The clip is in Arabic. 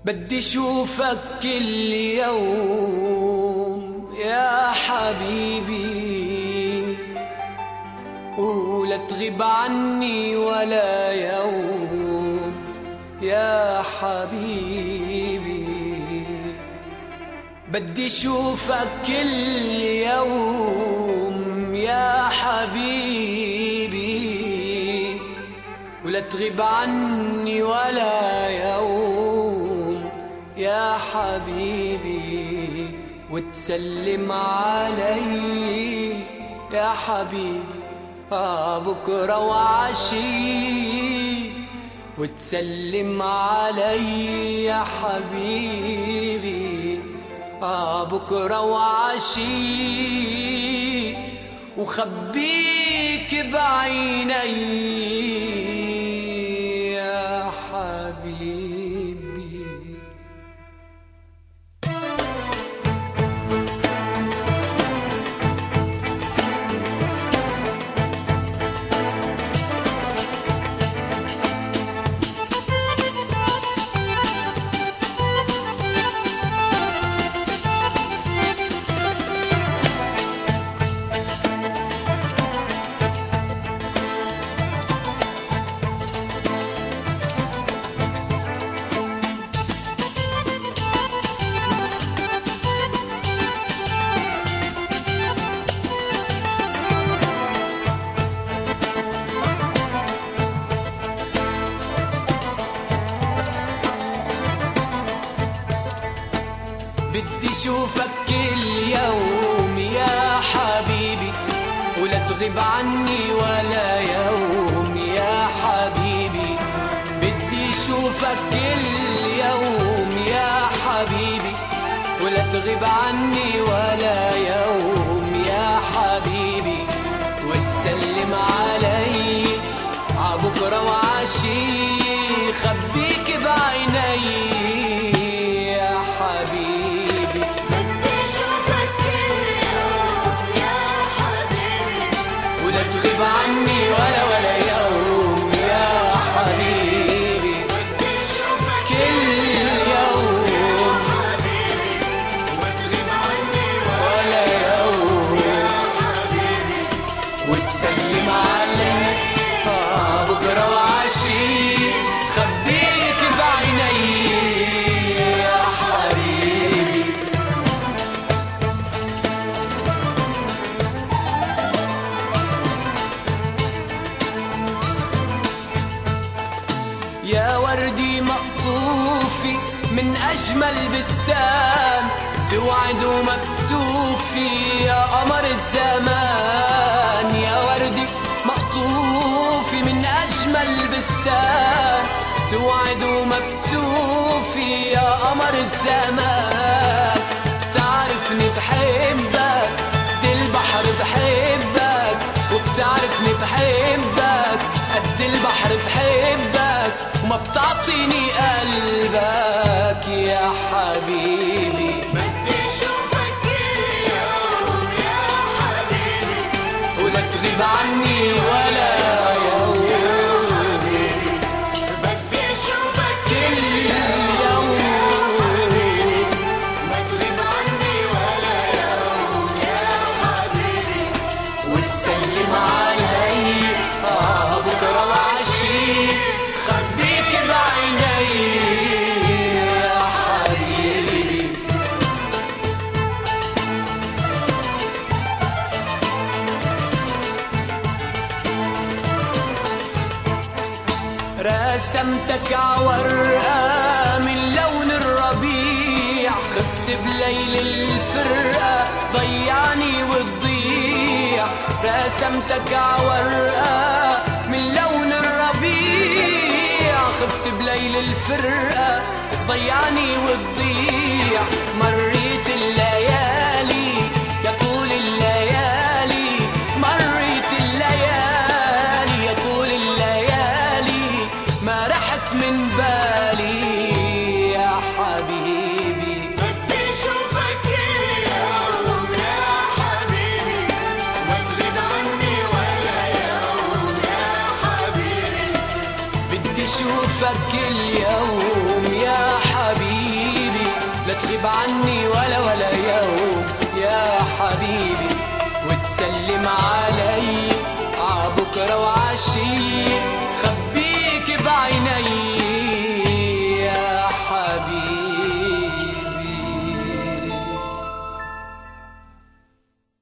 بدي شوفك كل يوم يا حبيبي، ولا تغيب عني ولا يوم يا حبيبي. بدي شوفك كل يوم يا حبيبي، ولا تغيب عني ولا يوم يا حبيبي، وتسلم علي يا حبيبي بكرة وعشي، وتسلم علي يا حبيبي بكرة وعشي، وخبيك بعيني يا حبيبي. بدي شوفك كل يوم يا حبيبي، ولا تغيب عني ولا يوم يا حبيبي. بدي شوفك كل يوم يا حبيبي، ولا تغيب عني ولا يوم يا حبيبي، وتسلم علي عبكرة وعشي، خبيك بعيني يا حبيبي. تغيب عني ولا يوم يا حبيبي، بدي شوفك كل يوم يا حبيبي، وتغيب عني ولا يوم يا حبيبي، وتسلم علي بكرة وعشي، خبيك بعيني يا حبيبي. يا وردي مقطوفي من أجمل بستان، توعد ومكتوفي يا قمر الزمان. يا وردي مقطوفي من أجمل بستان، توعد ومكتوفي يا قمر الزمان. تعرفني بحبك قد البحر بحبك، وبتعرفني بحبك قد البحر بحبك، وما بتعطيني قلبك يا حبيبي. بدي شوفك كل يوم يا حبيبي، ولا تغيب عني ولا يوم يا حبيبي. بدي شوفك كل يوم يا حبيبي، ما تغيب عني ولا يوم يا حبيبي، وتسلم علي بكرة وعشي، خبيك بعيني يا حبيبي. رسمتك عورقة من لون الربيع، خفت بليل الفرقة ضيعني وتضيع. رسمتك عورقة من لون الربيع، خفت بليل الفرقة ضيعني وتضيع. مريت الليالي يا طول الليالي، مريت الليالي يا طول الليالي، ما رحت من بالي يا حبيبي. بدي شوفك كل يوم يا حبيبي، ما تغيب عني ولا يوم يا حبيبي. بدي شوفك كل يوم يا حبيبي، تغيب عني ولا يوم يا حبيبي، وتسلم علي عبكرة وعشية